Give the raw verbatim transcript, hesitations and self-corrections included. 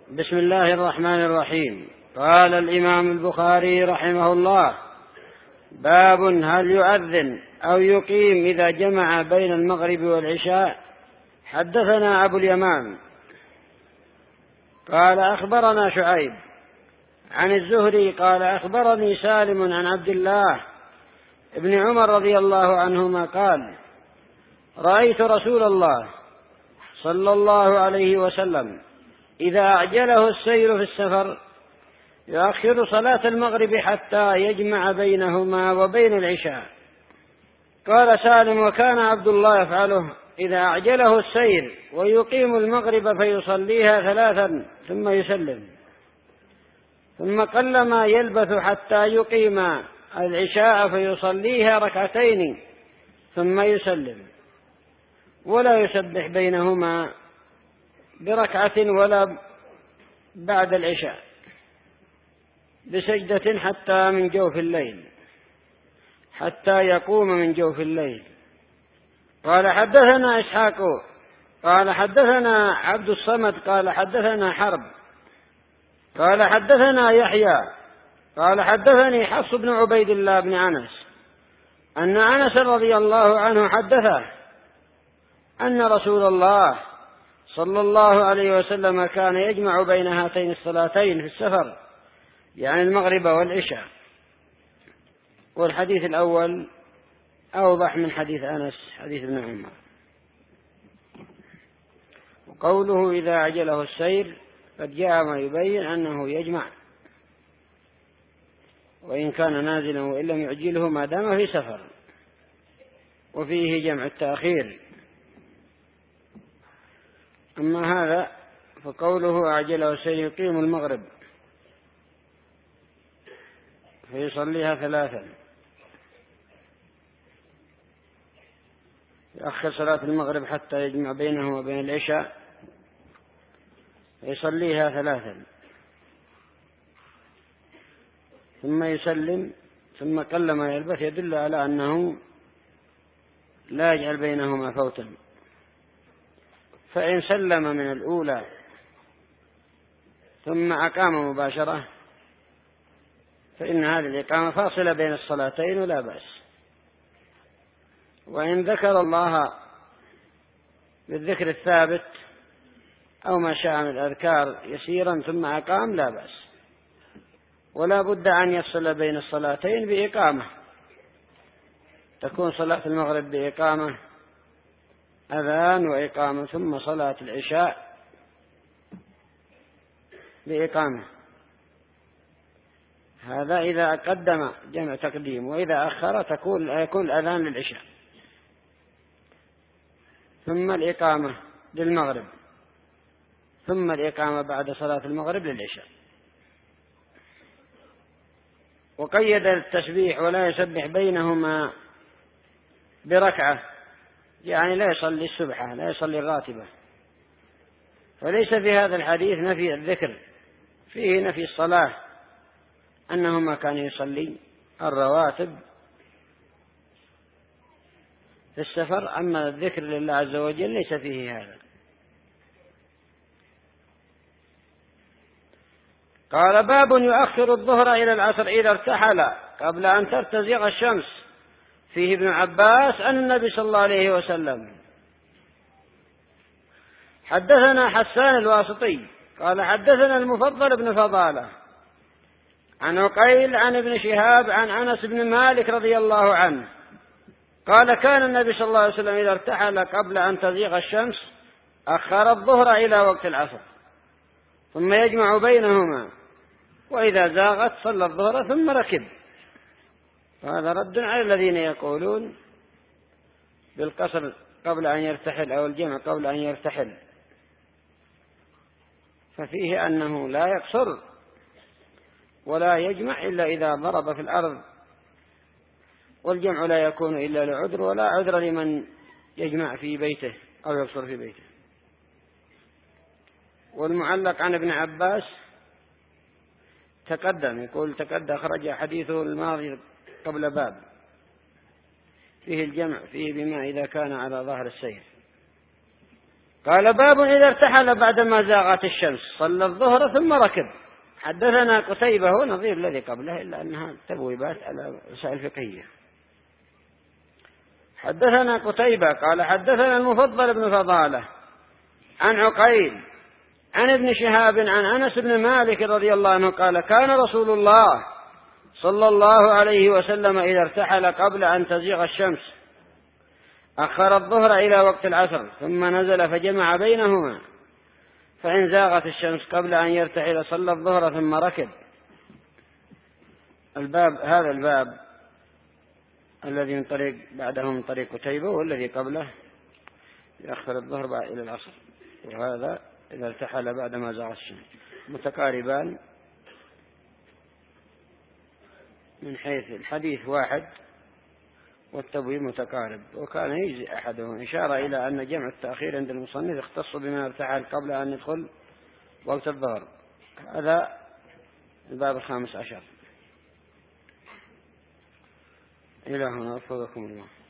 بسم الله الرحمن الرحيم. قال الإمام البخاري رحمه الله: باب هل يؤذن أو يقيم إذا جمع بين المغرب والعشاء. حدثنا أبو اليمان قال أخبرنا شعيب عن الزهري قال أخبرني سالم عن عبد الله ابن عمر رضي الله عنهما قال: رأيت رسول الله صلى الله عليه وسلم إذا أعجله السير في السفر يؤخر صلاة المغرب حتى يجمع بينهما وبين العشاء. قال سالم: وكان عبد الله يفعله إذا أعجله السير ويقيم المغرب فيصليها ثلاثا ثم يسلم، ثم قلما يلبث حتى يقيم العشاء فيصليها ركعتين ثم يسلم، ولا يسبح بينهما بركعة ولا بعد العشاء بسجدة حتى من جوف الليل حتى يقوم من جوف الليل. قال حدثنا إسحاق قال حدثنا عبد الصمد قال حدثنا حرب قال حدثنا يحيى قال حدثني حفص بن عبيد الله بن أنس أن أنس رضي الله عنه حدثه أن رسول الله صلى الله عليه وسلم كان يجمع بين هاتين الصلاتين في السفر، يعني المغرب والعشاء. والحديث الأول أوضح من حديث أنس حديث ابن عمر. وقوله إذا عجله السير قد جاء ما يبين أنه يجمع وإن كان نازلا وإن لم يعجله ما دام في سفر، وفيه جمع التأخير. أما هذا فقوله أعجله السير يقيم المغرب فيصليها ثلاثا، يأخر صلاة المغرب حتى يجمع بينه وبين العشاء فيصليها ثلاثا ثم يسلم، ثم قلما يلبث، يدل على أنه لا يجعل بينهما فوتا. فإن سلم من الأولى ثم أقام مباشرة فإن هذه الإقامة فاصلة بين الصلاتين ولا بأس. وإن ذكر الله بالذكر الثابت أو ما شاء من الأذكار يسيرا ثم أقام لا بأس، ولا بد أن يفصل بين الصلاتين بإقامة، تكون صلاة المغرب بإقامة أذان وإقامة، ثم صلاة العشاء بإقامة. هذا إذا قدم جمع تقديم، وإذا أخر تكون يكون الأذان للعشاء ثم الإقامة للمغرب ثم الإقامة بعد صلاة المغرب للعشاء. وقيد التسبيح ولا يسبح بينهما بركعة، يعني لا يصلي السبحة، لا يصلي الراتبة. فليس في هذا الحديث نفي الذكر، فيه نفي الصلاة، أنه ما كان يصلي الرواتب في السفر. أما الذكر لله عز وجل ليس فيه هذا. قال: باب يؤخر الظهر إلى العصر إذا ارتحل قبل أن ترتزق الشمس. فيه ابن عباس أن النبي صلى الله عليه وسلم. حدثنا حسان الواسطي قال حدثنا المفضل بن فضالة عن عقيل عن ابن شهاب عن أنس بن مالك رضي الله عنه قال: كان النبي صلى الله عليه وسلم إذا ارتحل قبل أن تزيغ الشمس أخر الظهر إلى وقت العصر ثم يجمع بينهما، وإذا زاغت صلى الظهر ثم ركب. وهذا رد على الذين يقولون بالقصر قبل أن يرتحل أو الجمع قبل أن يرتحل، ففيه أنه لا يقصر ولا يجمع إلا إذا ضرب في الأرض، والجمع لا يكون إلا لعذر، ولا عذر لمن يجمع في بيته أو يقصر في بيته. والمعلق عن ابن عباس تقدم، يقول تقدم خرج حديثه الماضي قبل باب فيه الجمع فيه بما إذا كان على ظهر السير. قال باب إذا ارتحل بعدما زاغت الشمس صلى الظهر ثم ركب. حدثنا قتيبة هو نظير الذي قبله إلا أنها تبويبات على رسائل فقهية. حدثنا قتيبة قال حدثنا المفضل بن فضالة عن عقيل عن ابن شهاب عن أنس بن مالك رضي الله عنه قال كان رسول الله صلى الله عليه وسلم إذا ارتحل قبل أن تزيغ الشمس أخر الظهر إلى وقت العصر ثم نزل فجمع بينهما، فإن زاغت الشمس قبل أن يرتحل صلى الظهر ثم ركب. الباب هذا الباب الذي من طريق بعده من طريق قتيبة والذي قبله يأخر الظهر إلى العصر، وهذا إذا ارتحل بعدما زاغت الشمس، متقاربان من حيث الحديث واحد والتبويب متقارب، وكان يجزي أحدهم. إشارة إلى أن جمع التأخير عند المصنف يختص بما ارتحل قبل أن يدخل وقت الظهر. هذا الباب الخامس عشر. إلى هنا أفضلكم الله.